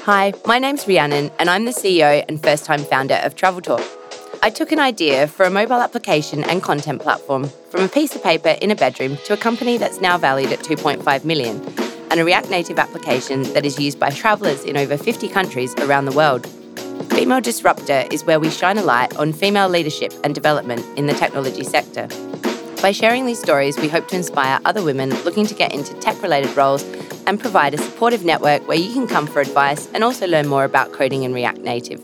Hi, my name's Rhiannon and I'm the CEO and first-time founder of Travel Talk. I took an idea for a mobile application and content platform from a piece of paper in a bedroom to a company that's now valued at 2.5 million and a React Native application that is used by travellers in over 50 countries around the world. Female Disruptor is where we shine a light on female leadership and development in the technology sector. By sharing these stories, we hope to inspire other women looking to get into tech-related roles and provide a supportive network where you can come for advice and also learn more about coding in React Native.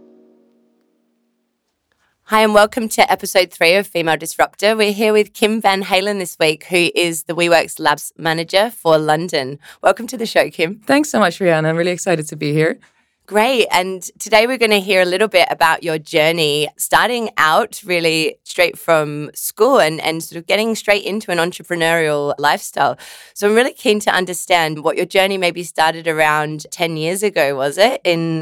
Hi and welcome to episode 3 of Female Disruptor. We're here with Kim Van Halen this week, who is the WeWorks Labs manager for London. Welcome to the show, Kim. Thanks so much, Rhiannon. I'm really excited to be here. Great. And today we're going to hear a little bit about your journey, starting out really straight from school and sort of getting straight into an entrepreneurial lifestyle. So I'm really keen to understand what your journey maybe started around 10 years ago, was it?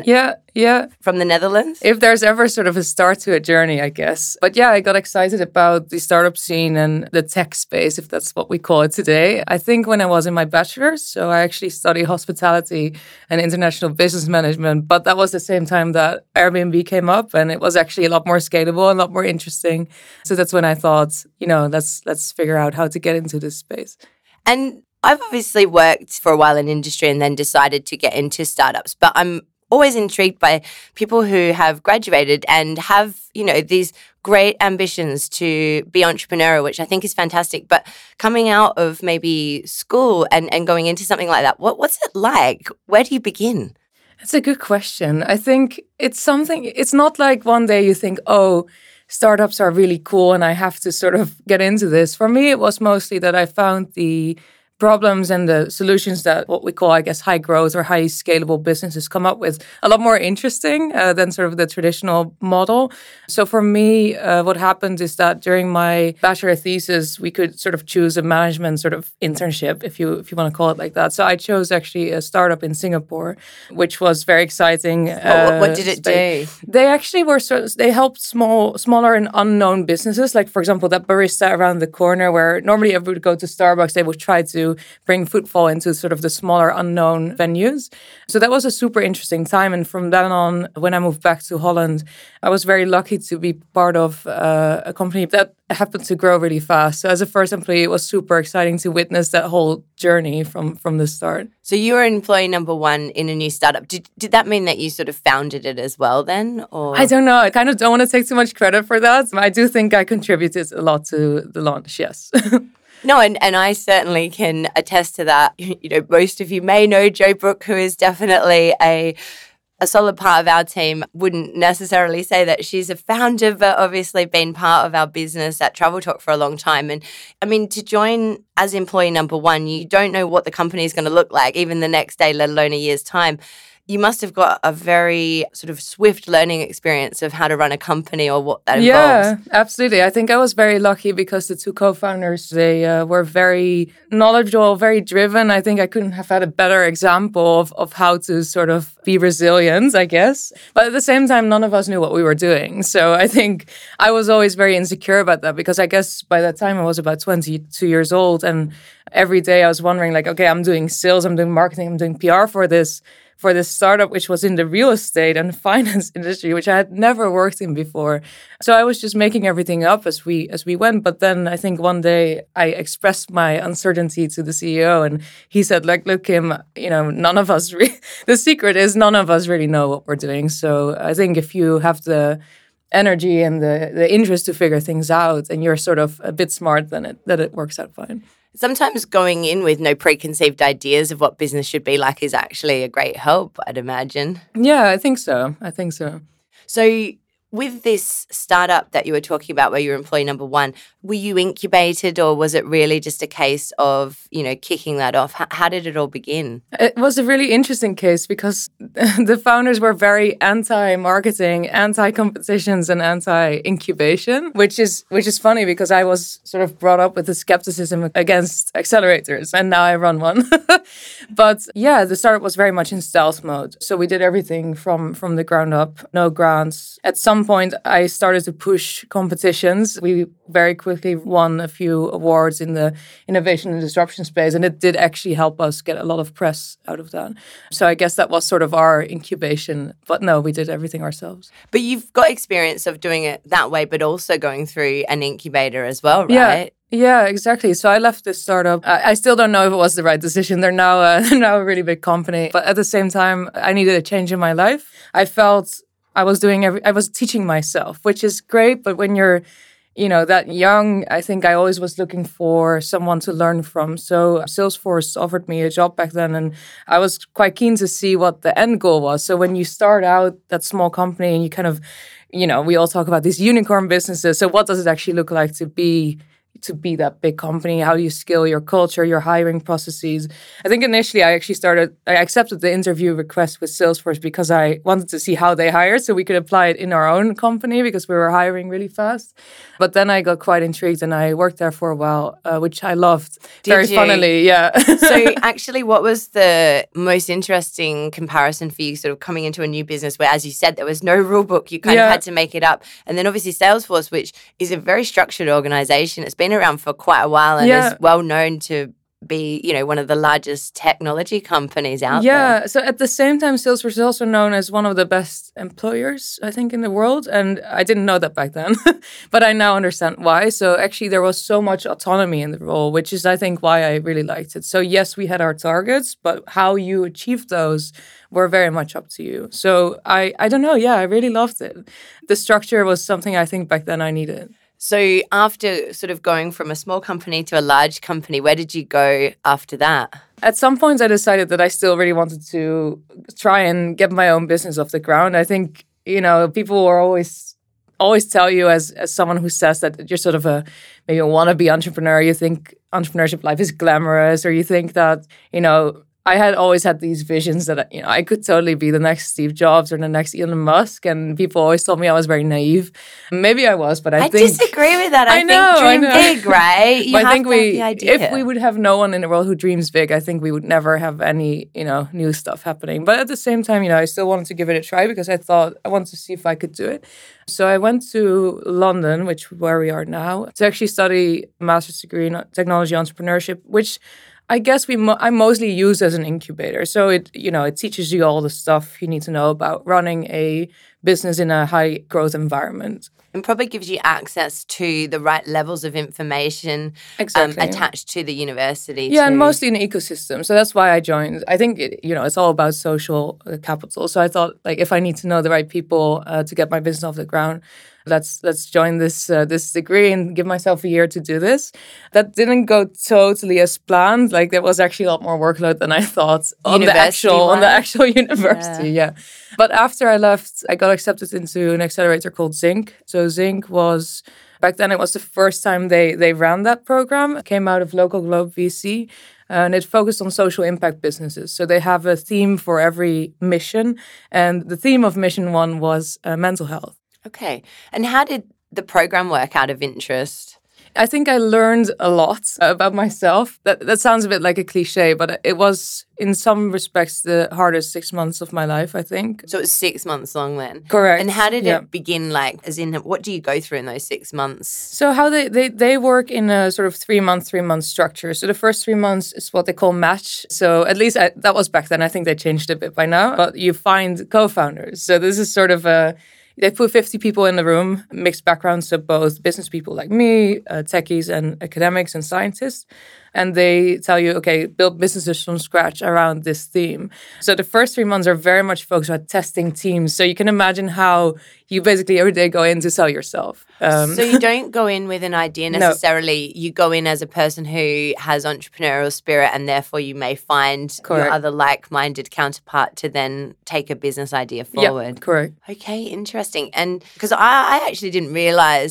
Yeah. From the Netherlands? If there's ever sort of a start to a journey, I guess. But yeah, I got excited about the startup scene and the tech space, if that's what we call it today. I think when I was in my bachelor's, so I actually studied hospitality and international business management, but that was the same time that Airbnb came up and it was actually a lot more scalable and a lot more interesting. So that's when I thought, let's figure out how to get into this space. And I've obviously worked for a while in industry and then decided to get into startups, but I'm always intrigued by people who have graduated and have, these great ambitions to be entrepreneurial, which I think is fantastic. But coming out of maybe school and going into something like that, what's it like? Where do you begin? That's a good question. I think it's not like one day you think, startups are really cool and I have to sort of get into this. For me, it was mostly that I found the problems and the solutions that what we call, I guess, high growth or highly scalable businesses come up with a lot more interesting than sort of the traditional model. So for me, what happened is that during my bachelor thesis, we could sort of choose a management sort of internship, if you want to call it like that. So I chose actually a startup in Singapore, which was very exciting. What did it do? They actually they helped smaller and unknown businesses. Like, for example, that barista around the corner where normally everyone would go to Starbucks, they would try to bring footfall into sort of the smaller unknown venues. So that was a super interesting time. And from then on, when I moved back to Holland, I was very lucky to be part of a company that happened to grow really fast. So as a first employee, it was super exciting to witness that whole journey from the start. So you were employee number 1 in a new startup. Did that mean that you sort of founded it as well then? Or? I don't know. I kind of don't want to take too much credit for that. I do think I contributed a lot to the launch, yes. No, and I certainly can attest to that. Most of you may know Jo Brook, who is definitely a solid part of our team. Wouldn't necessarily say that she's a founder, but obviously been part of our business at Travel Talk for a long time. And I mean, to join as employee number 1, you don't know what the company is going to look like, even the next day, let alone a year's time. You must have got a very sort of swift learning experience of how to run a company or what that involves. Yeah, absolutely. I think I was very lucky because the 2 co-founders, they were very knowledgeable, very driven. I think I couldn't have had a better example of how to sort of be resilient, I guess. But at the same time, none of us knew what we were doing. So I think I was always very insecure about that because I guess by that time I was about 22 years old. And every day I was wondering like, okay, I'm doing sales, I'm doing marketing, I'm doing PR for this startup, which was in the real estate and finance industry, which I had never worked in before. So I was just making everything up as we went. But then I think one day I expressed my uncertainty to the CEO and he said, like, look, Kim, none of us, the secret is none of us really know what we're doing. So I think if you have the energy and the interest to figure things out and you're sort of a bit smart, then it works out fine. Sometimes going in with no preconceived ideas of what business should be like is actually a great help, I'd imagine. Yeah, I think so. So with this startup that you were talking about where you were employee number 1, were you incubated or was it really just a case of, kicking that off? How did it all begin? It was a really interesting case because the founders were very anti-marketing, anti-competitions and anti-incubation, which is funny because I was sort of brought up with the skepticism against accelerators and now I run one. But yeah, the startup was very much in stealth mode. So we did everything from the ground up, no grants. At some some point, I started to push competitions. We very quickly won a few awards in the innovation and disruption space, and it did actually help us get a lot of press out of that. So I guess that was sort of our incubation. But no, we did everything ourselves. But you've got experience of doing it that way, but also going through an incubator as well, right? Yeah, exactly. So I left this startup. I still don't know if it was the right decision. They're now now a really big company. But at the same time, I needed a change in my life. I felt I was teaching myself, which is great. But when you're, that young, I think I always was looking for someone to learn from. So Salesforce offered me a job back then, and I was quite keen to see what the end goal was. So when you start out that small company and you kind of, we all talk about these unicorn businesses. So what does it actually look like to be that big company? How do you scale your culture, your hiring processes? I think initially I accepted the interview request with Salesforce because I wanted to see how they hired so we could apply it in our own company because we were hiring really fast. But then I got quite intrigued and I worked there for a while, which I loved. Very funnily, yeah. So actually, what was the most interesting comparison for you sort of coming into a new business where, as you said, there was no rule book, you kind of had to make it up. And then obviously Salesforce, which is a very structured organization. It's been around for quite a while and is well known to be, one of the largest technology companies out there. Yeah. So at the same time, Salesforce is also known as one of the best employers, I think, in the world. And I didn't know that back then, but I now understand why. So actually, there was so much autonomy in the role, which is, I think, why I really liked it. So yes, we had our targets, but how you achieved those were very much up to you. So I don't know. Yeah, I really loved it. The structure was something I think back then I needed. So after sort of going from a small company to a large company, where did you go after that? At some point, I decided that I still really wanted to try and get my own business off the ground. I think, people were always tell you as someone who says that you're sort of maybe a wannabe entrepreneur, you think entrepreneurship life is glamorous, or you think that, I had always had these visions that, I could totally be the next Steve Jobs or the next Elon Musk. And people always told me I was very naive. Maybe I was, but I think... disagree with that. I think dream big, right? You have to have the idea. If we would have no one in the world who dreams big, I think we would never have any, new stuff happening. But at the same time, I still wanted to give it a try because I thought I wanted to see if I could do it. So I went to London, where we are now, to actually study a master's degree in technology entrepreneurship, which I guess I mostly use as an incubator. So it teaches you all the stuff you need to know about running a business in a high growth environment. And probably gives you access to the right levels of information attached to the university. Yeah, and mostly an ecosystem. So that's why I joined. I think it's all about social capital. So I thought, if I need to know the right people to get my business off the ground, let's join this degree and give myself a year to do this. That didn't go totally as planned. There was actually a lot more workload than I thought on the actual university. Yeah. But after I left, I got accepted into an accelerator called Zinc. So Zinc was, back then it was the first time they ran that program. It came out of Local Globe VC. And it focused on social impact businesses. So they have a theme for every mission. And the theme of mission 1 was mental health. Okay. And how did the program work out of interest? I think I learned a lot about myself. That sounds a bit like a cliche, but it was, in some respects, the hardest 6 months of my life, I think. So it was 6 months long then? Correct. And how did it begin, as in, what do you go through in those 6 months? So how they work in a sort of 3 month structure. So the first 3 months is what they call match. So at least that was back then. I think they changed a bit by now. But you find co-founders. So this is sort of they put 50 people in the room, mixed backgrounds, so both business people like me, techies and academics and scientists. And they tell you, okay, build businesses from scratch around this theme. So the first 3 months are very much focused on testing teams. So you can imagine how you basically every day go in to sell yourself. So you don't go in with an idea necessarily. No. You go in as a person who has entrepreneurial spirit, and therefore you may find your other like-minded counterpart to then take a business idea forward. Yeah, correct. Okay, interesting. And because I actually didn't realize that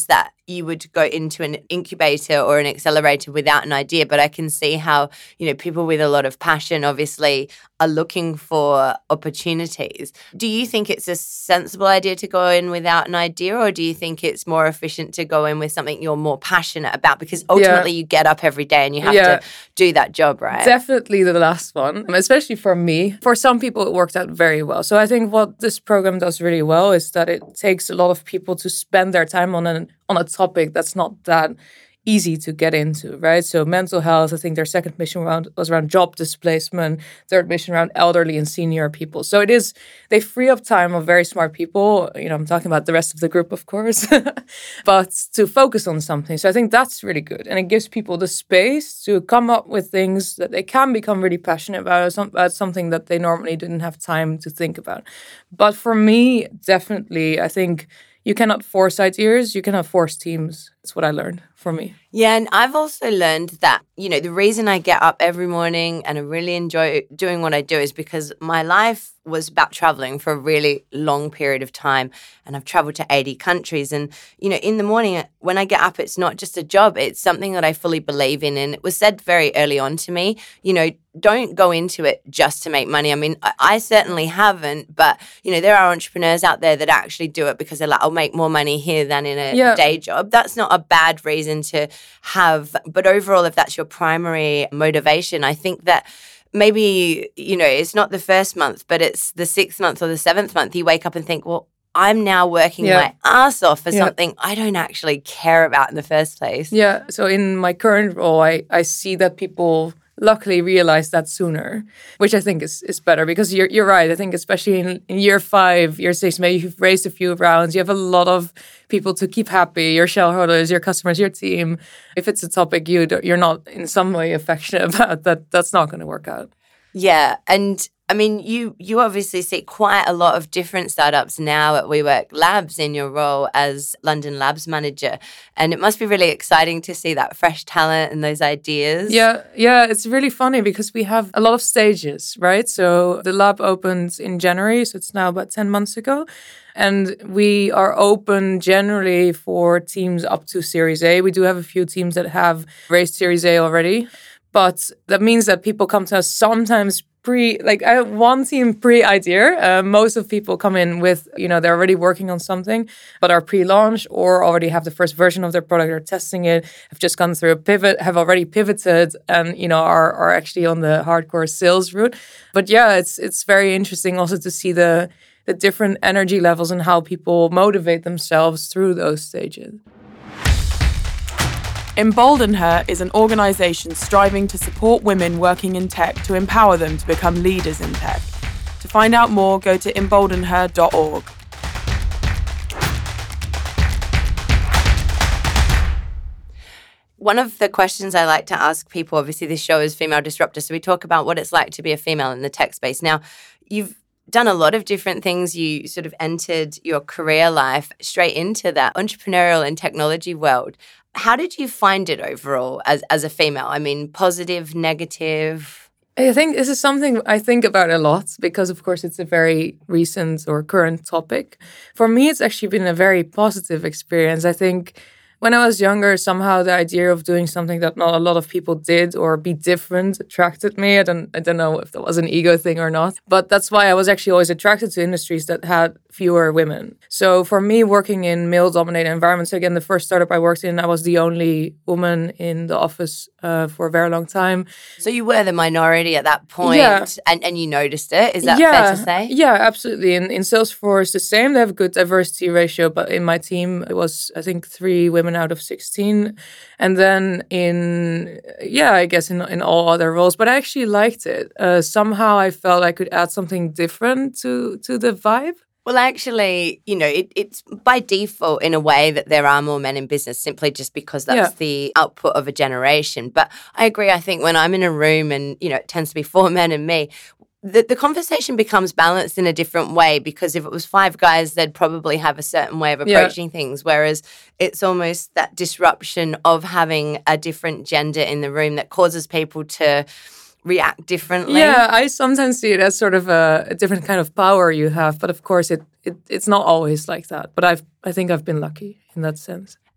you would go into an incubator or an accelerator without an idea, but I can see how, people with a lot of passion obviously are looking for opportunities. Do you think it's a sensible idea to go in without an idea, or do you think it's more efficient to go in with something you're more passionate about? Because ultimately you get up every day and you have to do that job, right? Definitely the last one, especially for me. For some people, it worked out very well. So I think what this program does really well is that it takes a lot of people to spend their time on a topic that's not that easy to get into, right? So mental health, I think their second mission was around job displacement, third mission around elderly and senior people. So they free up time of very smart people. I'm talking about the rest of the group, of course, but to focus on something. So I think that's really good. And it gives people the space to come up with things that they can become really passionate about something that they normally didn't have time to think about. But for me, definitely, I think you cannot force ideas, you cannot force teams. That's what I learned for me. Yeah, and I've also learned that, the reason I get up every morning and I really enjoy doing what I do is because my life was about traveling for a really long period of time, and I've traveled to 80 countries. And, in the morning when I get up, it's not just a job, it's something that I fully believe in. And it was said very early on to me, don't go into it just to make money. I mean, I certainly haven't, but, there are entrepreneurs out there that actually do it because they're like, I'll make more money here than in a day job. That's not a bad reason to have. But overall, if that's your primary motivation, I think that maybe, it's not the first month, but it's the 6th month or the 7th month, you wake up and think, well, I'm now working my ass off for something I don't actually care about in the first place. Yeah. So in my current role, I see that people luckily realize that sooner, which I think is better, because you're right. I think especially in year 5, year 6, maybe you've raised a few rounds, you have a lot of people to keep happy, your shareholders, your customers, your team. If it's a topic you're not in some way affectionate about, that's not going to work out. Yeah. And I mean, you obviously see quite a lot of different startups now at WeWork Labs in your role as London Labs manager. And it must be really exciting to see that fresh talent and those ideas. Yeah, it's really funny because we have a lot of stages, right? So the lab opened in January, so it's now about 10 months ago. And we are open generally for teams up to Series A. We do have a few teams that have raised Series A already. But that means that people come to us sometimes I have one team pre-idea. Most of people come in with, they're already working on something, but are pre-launch or already have the first version of their product, are testing it, have just gone through a pivot, have already pivoted and, are actually on the hardcore sales route. But yeah, it's very interesting also to see the different energy levels and how people motivate themselves through those stages. Embolden Her is an organisation striving to support women working in tech to empower them to become leaders in tech. To find out more, go to emboldenher.org. One of the questions I like to ask people, obviously this show is Female Disruptor, so we talk about what it's like to be a female in the tech space. Now, you've done a lot of different things. You sort of entered your career life straight into that entrepreneurial and technology world. How did you find it overall as a female? I mean, positive, negative? I think this is something I think about a lot because, of course, it's a very recent or current topic. For me, it's actually been a very positive experience. I think when I was younger, somehow the idea of doing something that not a lot of people did or be different attracted me. I don't know if that was an ego thing or not, but that's why I was actually always attracted to industries that had fewer women. So for me, working in male-dominated environments, again, the first startup I worked in, I was the only woman in the office for a very long time. So you were the minority at that point, and you noticed it. Is that fair to say? Yeah, absolutely. In Salesforce, the same. They have a good diversity ratio, but in my team, it was, I think, 3 women out of 16. And then in all other roles. But I actually liked it. Somehow I felt I could add something different to the vibe. Well, actually, it's by default in a way that there are more men in business simply just because that's the output of a generation. But I agree. I think when I'm in a room and, it tends to be 4 men and me, the conversation becomes balanced in a different way, because if it was 5 guys, they'd probably have a certain way of approaching things, whereas it's almost that disruption of having a different gender in the room that causes people to react differently. Yeah, I sometimes see it as sort of a different kind of power you have, but of course it's not always like that. But I think I've been lucky in that sense.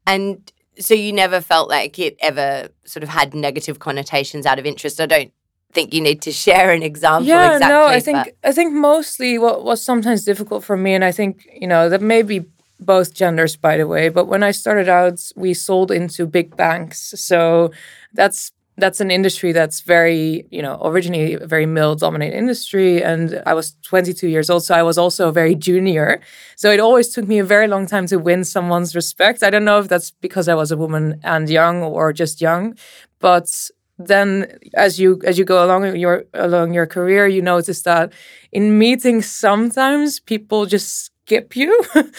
And so you never felt like it ever sort of had negative connotations out of interest? I don't think you need to share an example exactly. No, I think mostly what was sometimes difficult for me, and I think, that may be both genders, by the way, but when I started out, we sold into big banks. So that's an industry that's very, originally a very male-dominated industry. And I was 22 years old, so I was also very junior. So it always took me a very long time to win someone's respect. I don't know if that's because I was a woman and young or just young, but then as you go along your career, you notice that in meetings sometimes people just skip you.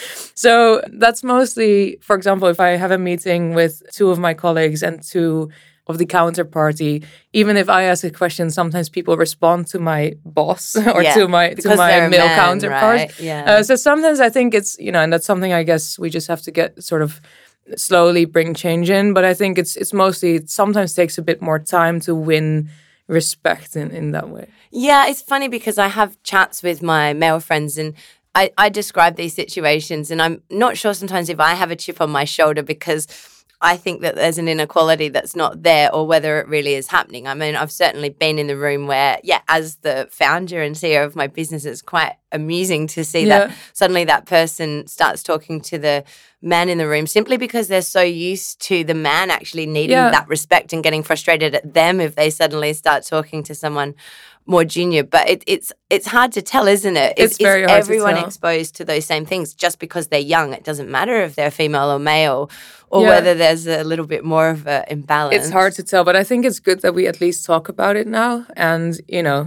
So that's mostly, for example, if I have a meeting with two of my colleagues and two of the counterparty, even if I ask a question, sometimes people respond to my boss or to my male counterpart. Right? Yeah. So sometimes I think it's, and that's something I guess we just have to get sort of slowly bring change in. But I think it's mostly, it sometimes takes a bit more time to win respect in that way. Yeah, it's funny because I have chats with my male friends and I describe these situations and I'm not sure sometimes if I have a chip on my shoulder because I think that there's an inequality that's not there or whether it really is happening. I mean, I've certainly been in the room where, as the founder and CEO of my business, it's quite amusing to see that suddenly that person starts talking to the man in the room simply because they're so used to the man actually needing that respect and getting frustrated at them if they suddenly start talking to someone more junior. But it's hard to tell, isn't it? It's very hard to tell. Everyone exposed to those same things just because they're young. It doesn't matter if they're female or male or whether there's a little bit more of an imbalance. It's hard to tell, but I think it's good that we at least talk about it now. And,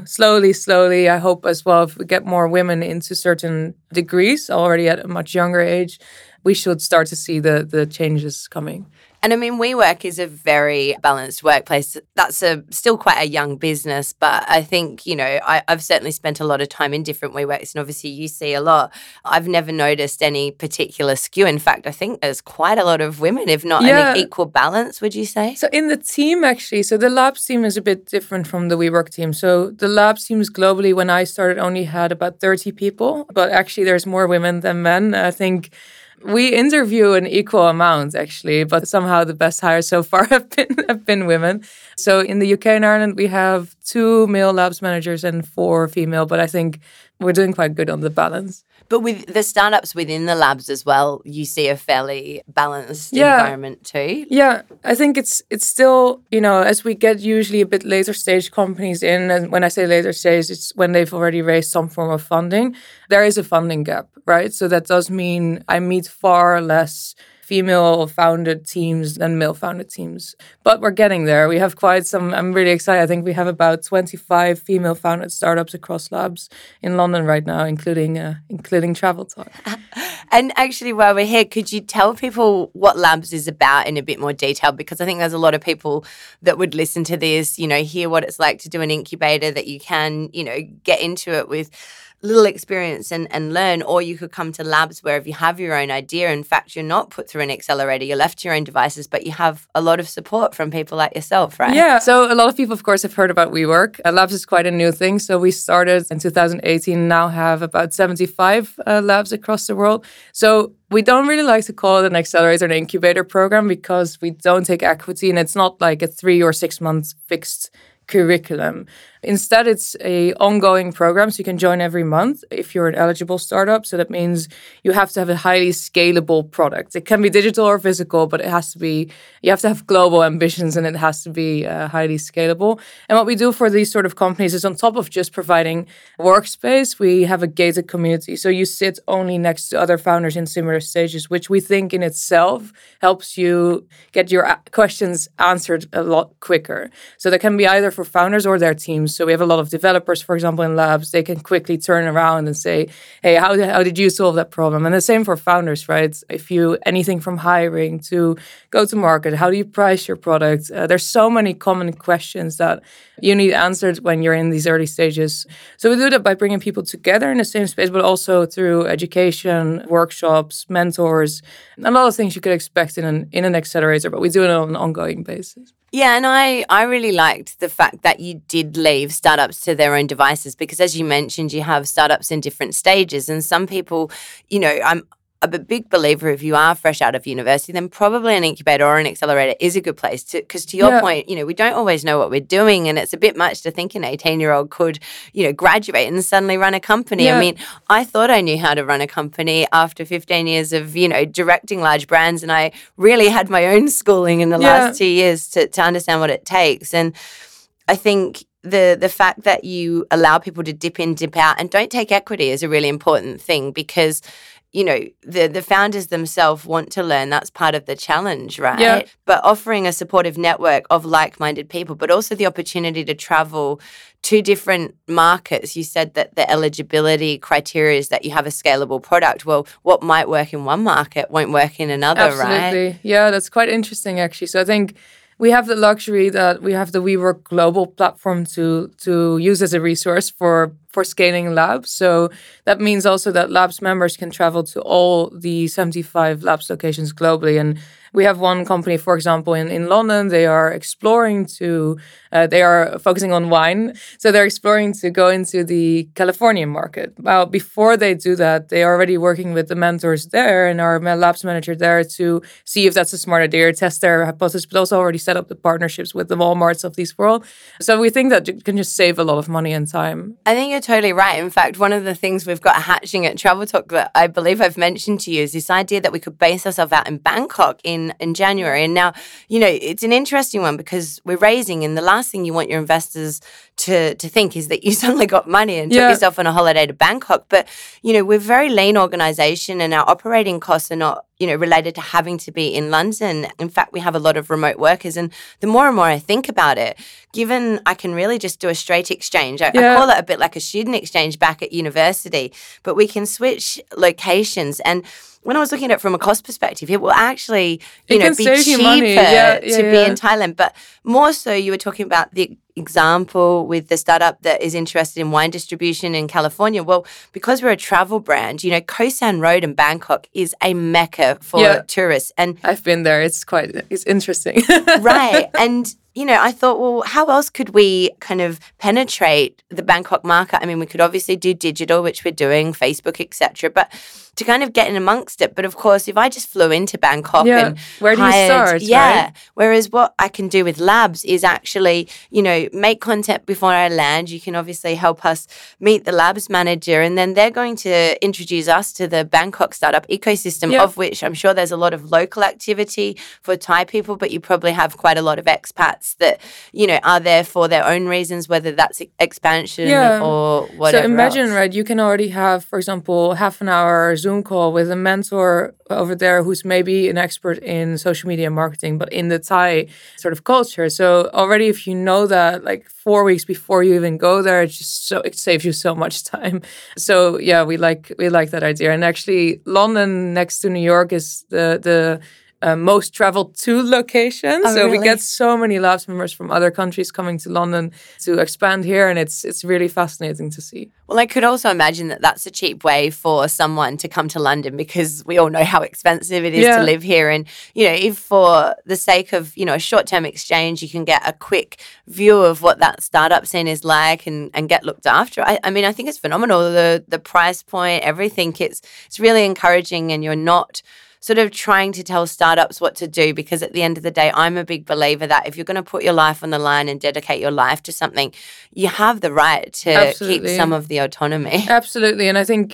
slowly, I hope as well, if we get more women into certain degrees already at a much younger age, we should start to see the changes coming. And I mean, WeWork is a very balanced workplace. That's still quite a young business, but I think, I've certainly spent a lot of time in different WeWorks and obviously you see a lot. I've never noticed any particular skew. In fact, I think there's quite a lot of women, if not an equal balance, would you say? So in the team, actually, so the Labs team is a bit different from the WeWork team. So the Labs teams globally, when I started, only had about 30 people, but actually there's more women than men. I think we interview an equal amount, actually, but somehow the best hires so far have been women. So in the UK and Ireland, we have 2 male labs managers and 4 female, but I think we're doing quite good on the balance. But with the startups within the labs as well, you see a fairly balanced environment too? Yeah, I think it's still, as we get usually a bit later stage companies in, and when I say later stage, it's when they've already raised some form of funding, there is a funding gap, right? So that does mean I meet far less female-founded teams than male-founded teams. But we're getting there. We have quite some, I'm really excited. I think we have about 25 female-founded startups across labs in London right now, including Travel Talk. And actually, while we're here, could you tell people what Labs is about in a bit more detail? Because I think there's a lot of people that would listen to this, hear what it's like to do an incubator, that you can, get into it with little experience and learn, or you could come to Labs where if you have your own idea, in fact, you're not put through an accelerator, you're left to your own devices, but you have a lot of support from people like yourself, right? Yeah. So a lot of people, of course, have heard about WeWork. Labs is quite a new thing. So we started in 2018, now have about 75 labs across the world. So we don't really like to call it an accelerator and incubator program because we don't take equity and it's not like a 3 or 6 month fixed curriculum. Instead, it's a ongoing program, so you can join every month if you're an eligible startup. So that means you have to have a highly scalable product. It can be digital or physical, but it has to be, you have to have global ambitions and it has to be highly scalable. And what we do for these sort of companies is on top of just providing workspace, we have a gated community. So you sit only next to other founders in similar stages, which we think in itself helps you get your questions answered a lot quicker. So that can be either for founders or their teams. So we have a lot of developers, for example, in Labs. They can quickly turn around and say, hey, how did you solve that problem? And the same for founders, right? If you, anything from hiring to go to market, how do you price your product? There's so many common questions that you need answered when you're in these early stages. So we do that by bringing people together in the same space, but also through education, workshops, mentors, and a lot of things you could expect in an accelerator, but we do it on an ongoing basis. Yeah, and I really liked the fact that you did leave startups to their own devices because, as you mentioned, you have startups in different stages, and some people, I'm a big believer if you are fresh out of university, then probably an incubator or an accelerator is a good place because to your point, we don't always know what we're doing, and it's a bit much to think an 18-year-old could, graduate and suddenly run a company. Yeah. I mean, I thought I knew how to run a company after 15 years of, directing large brands, and I really had my own schooling in the last 2 years to understand what it takes. And I think the fact that you allow people to dip in, dip out, and don't take equity is a really important thing because the founders themselves want to learn. That's part of the challenge, right? Yeah. But offering a supportive network of like-minded people, but also the opportunity to travel to different markets. You said that the eligibility criteria is that you have a scalable product. Well, what might work in one market won't work in another, Absolutely. right? Yeah, that's quite interesting, actually. So I think we have the luxury that we have the WeWork global platform to use as a resource for scaling labs. So that means also that labs members can travel to all the 75 labs locations globally. And we have one company, for example, in London. They are exploring they are focusing on wine. So they're exploring to go into the Californian market. Well, before they do that, they are already working with the mentors there and our labs manager there to see if that's a smart idea, test their hypothesis, but also already set up the partnerships with the Walmarts of this world. So we think that you can just save a lot of money and time. I think you're totally right. In fact, one of the things we've got hatching at Travel Talk that I believe I've mentioned to you is this idea that we could base ourselves out in Bangkok in January. And now, it's an interesting one because we're raising, and the last thing you want your investors to think is that you suddenly got money and took yourself on a holiday to Bangkok. But, we're a very lean organization and our operating costs are not, related to having to be in London. In fact, we have a lot of remote workers. And the more and more I think about it, given I can really just do a straight exchange, I call it a bit like a student exchange back at university, but we can switch locations. And when I was looking at it from a cost perspective, it will actually, be cheaper to be in Thailand. But more so, you were talking about the example with the startup that is interested in wine distribution in California. Well, because we're a travel brand, Khao San Road in Bangkok is a mecca for tourists. And I've been there. It's interesting. Right. And I thought, well, how else could we kind of penetrate the Bangkok market? I mean, we could obviously do digital, which we're doing, Facebook, etc., but to kind of get in amongst it. But of course, if I just flew into Bangkok and where do you start? Right? Whereas what I can do with labs is actually, make content before I land. You can obviously help us meet the labs manager, and then they're going to introduce us to the Bangkok startup ecosystem, of which I'm sure there's a lot of local activity for Thai people, but you probably have quite a lot of expats that, are there for their own reasons, whether that's expansion or whatever. So imagine, else. right, you can already have, for example, half an hour Zoom call with a mentor over there who's maybe an expert in social media marketing, but in the Thai sort of culture. So already if you know that like 4 weeks before you even go there, it saves you so much time. So yeah, we like that idea. And actually London next to New York is the most traveled to location. Oh, so really? we get so many labs members from other countries coming to London to expand here, and it's really fascinating to see. Well, I could also imagine that that's a cheap way for someone to come to London because we all know how expensive it is to live here. And, if for the sake of, a short-term exchange, you can get a quick view of what that startup scene is like and get looked after. I mean, I think it's phenomenal. The price point, everything, it's really encouraging, and you're not sort of trying to tell startups what to do, because at the end of the day, I'm a big believer that if you're going to put your life on the line and dedicate your life to something, you have the right to keep some of the autonomy. Absolutely. And I think,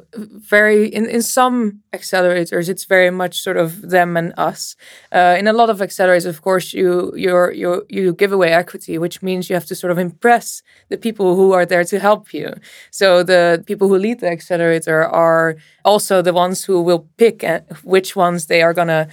very in some accelerators, it's very much sort of them and us. In a lot of accelerators, of course, you give away equity, which means you have to sort of impress the people who are there to help you. So the people who lead the accelerator are also the ones who will pick which ones they are going to,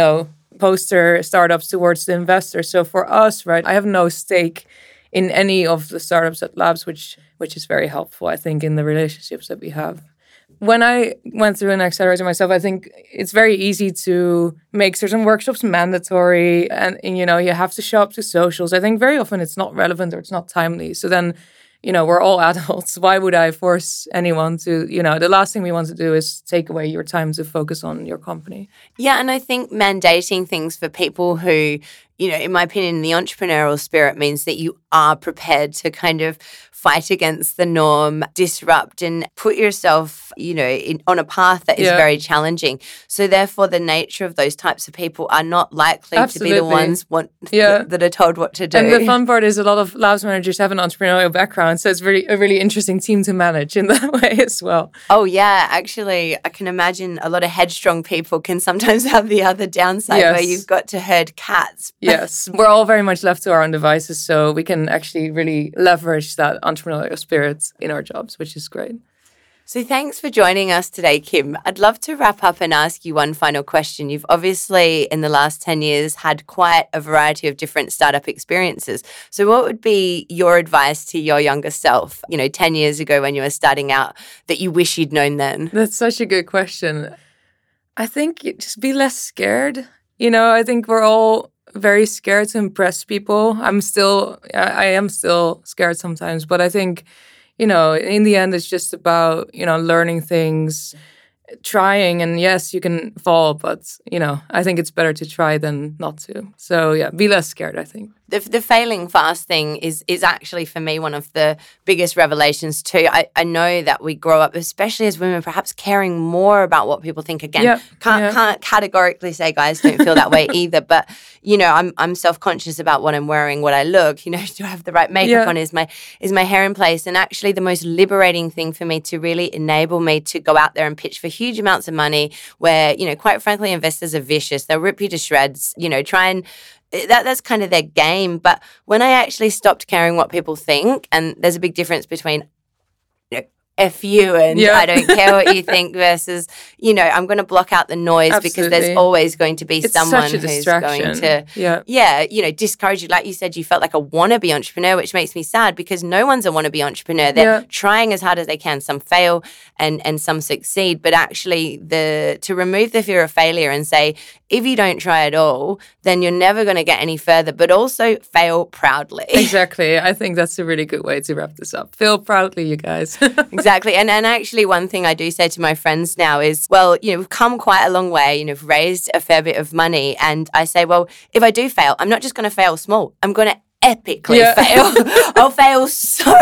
poster startups towards the investors. So for us, right, I have no stake in any of the startups at Labs, which is very helpful, I think, in the relationships that we have. When I went through an accelerator myself, I think it's very easy to make certain workshops mandatory and you have to show up to socials. I think very often it's not relevant or it's not timely. So then, we're all adults. Why would I force anyone to, the last thing we want to do is take away your time to focus on your company. Yeah, and I think mandating things for people who, in my opinion, the entrepreneurial spirit means that you are prepared to kind of fight against the norm, disrupt and put yourself, on a path that is very challenging. So therefore, the nature of those types of people are not likely to be the ones that are told what to do. And the fun part is a lot of labs managers have an entrepreneurial background, so it's a really interesting team to manage in that way as well. Oh, yeah. Actually, I can imagine a lot of headstrong people can sometimes have the other downside where you've got to herd cats. Yes. We're all very much left to our own devices, so we can actually really leverage that entrepreneurial spirit in our jobs, which is great. So thanks for joining us today, Kim. I'd love to wrap up and ask you one final question. You've obviously, in the last 10 years, had quite a variety of different startup experiences. So what would be your advice to your younger self, 10 years ago when you were starting out, that you wish you'd known then? That's such a good question. I think just be less scared. I think we're all very scared to impress people. I am still scared sometimes, but I think, in the end, it's just about, learning things, trying. And yes, you can fall, but, I think it's better to try than not to. So yeah, be less scared, I think. The failing fast thing is actually, for me, one of the biggest revelations too. I know that we grow up, especially as women, perhaps caring more about what people think. Again, can't categorically say guys don't feel that way either. But, I'm self-conscious about what I'm wearing, what I look, do I have the right makeup on? Is my hair in place? And actually the most liberating thing for me to really enable me to go out there and pitch for huge amounts of money where, quite frankly, investors are vicious. They'll rip you to shreds, try and that's kind of their game. But when I actually stopped caring what people think, and there's a big difference between F you and I don't care what you think versus, I'm going to block out the noise. Absolutely. Because there's always going to be someone who's going to, discourage you. Like you said, you felt like a wannabe entrepreneur, which makes me sad because no one's a wannabe entrepreneur. They're trying as hard as they can. Some fail and some succeed. But actually to remove the fear of failure and say, if you don't try at all, then you're never going to get any further, but also fail proudly. Exactly. I think that's a really good way to wrap this up. Fail proudly, you guys. Exactly. And actually one thing I do say to my friends now is, well, we've come quite a long way, we've raised a fair bit of money. And I say, well, if I do fail, I'm not just going to fail small. I'm going to epically fail. I'll fail so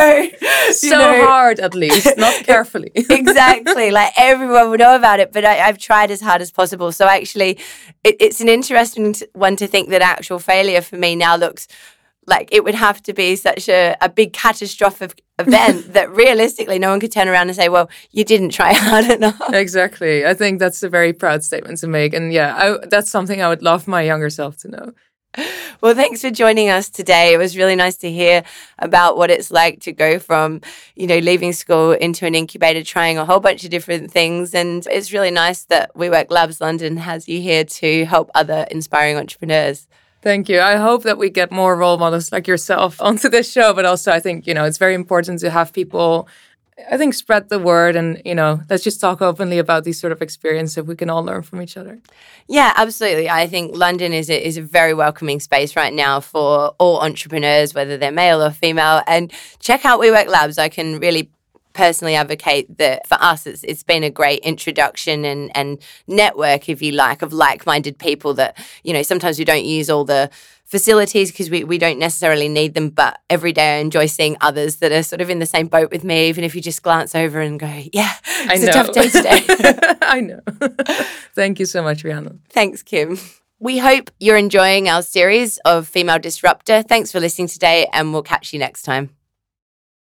hard, at least, not carefully. Exactly. Like everyone will know about it, but I've tried as hard as possible. So actually, it's an interesting one to think that actual failure for me now looks like it would have to be such a big catastrophic event that realistically no one could turn around and say, well, you didn't try hard enough. Exactly. I think that's a very proud statement to make. And that's something I would love my younger self to know. Well, thanks for joining us today. It was really nice to hear about what it's like to go from, leaving school into an incubator, trying a whole bunch of different things. And it's really nice that WeWork Labs London has you here to help other inspiring entrepreneurs. Thank you. I hope that we get more role models like yourself onto this show. But also, I think, it's very important to have people, spread the word and, let's just talk openly about these sort of experiences if we can all learn from each other. Yeah, absolutely. I think London is a very welcoming space right now for all entrepreneurs, whether they're male or female. And check out WeWork Labs. I can really personally advocate that for us, it's been a great introduction and network, if you like, of like-minded people that, sometimes we don't use all the facilities because we don't necessarily need them. But every day I enjoy seeing others that are sort of in the same boat with me, even if you just glance over and go, it's a tough day today. I know. Thank you so much, Rhiannon. Thanks, Kim. We hope you're enjoying our series of Female Disruptor. Thanks for listening today, and we'll catch you next time.